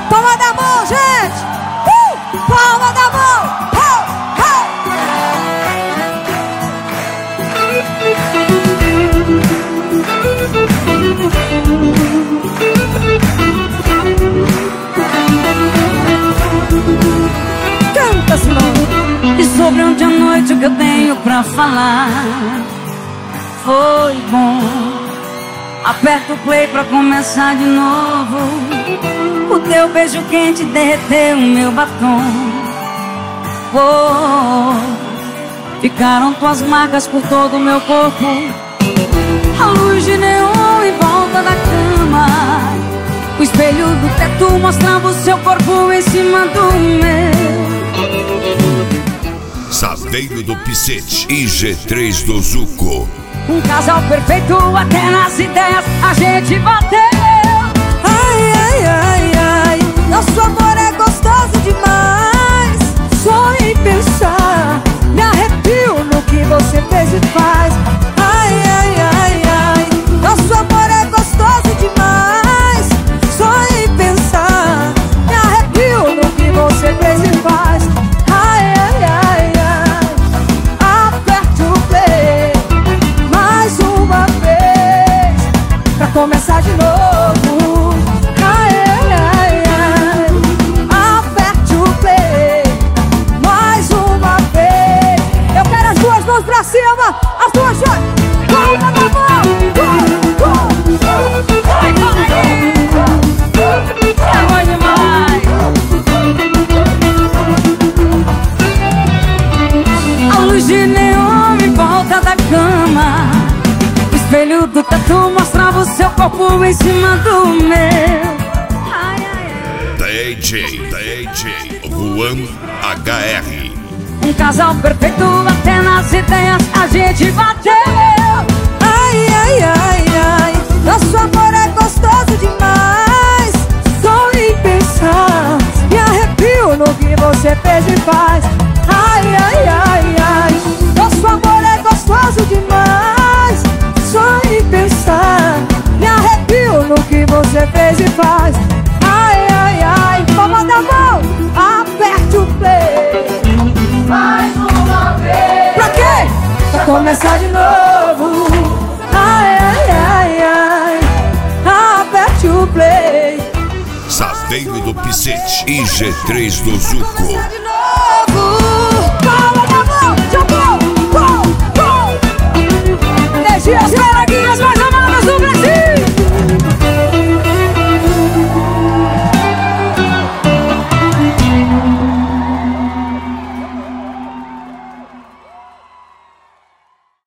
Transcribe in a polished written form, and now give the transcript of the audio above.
Palma da mão, gente! Palma da mão! Canta, Simão! E sobre ontem à noite o que eu tenho pra falar foi bom. Aperta o play pra começar de novo. O teu beijo quente derreteu o meu batom. Ficaram tuas marcas por todo o meu corpo. A luz de neon em volta da cama. O espelho do teto mostrava o seu corpo em cima do meu. Saveiro do Picete e G3 do Zuco. Um casal perfeito, até nas ideias a gente bateu. Ai, ai, ai, ai, nosso amor é gostoso demais. Só em pensar, me arrepio no que você fez e faz. Ai, ai, ai, ai, nosso amor é gostoso demais. Só em pensar, me arrepio no que você fez e faz. Ai, ai, ai, ai, aperte o play mais uma vez pra começar de novo. Ai, ai, ai, ai, aperte o play mais uma vez. Eu quero as duas mãos pra cima, as duas joias. Palma da mão. Vai, vai! É bom demais! A luz de neon em volta da cama. O espelho do tatu mostrava o seu corpo em cima do meu. Ai, ai, ai. DJ Juan HR. Um casal perfeito, até nas ideias a gente bateu. Ai, ai, ai, ai, nosso amor é gostoso demais. Só em pensar, me arrepio no que você fez e faz. Ai, ai, ai, ai, nosso amor é gostoso demais. Só em pensar, me arrepio no que você fez e faz. Ai, ai, ai, palma da mão, aperte o play mais uma vez. Pra quê? Pra começar de novo. Ai, ai, ai, ai, aperte o play. Saveiro do Picete e G3 do Zuco. De novo. Palma da mão, jogou, gol, gol. Energia, espera.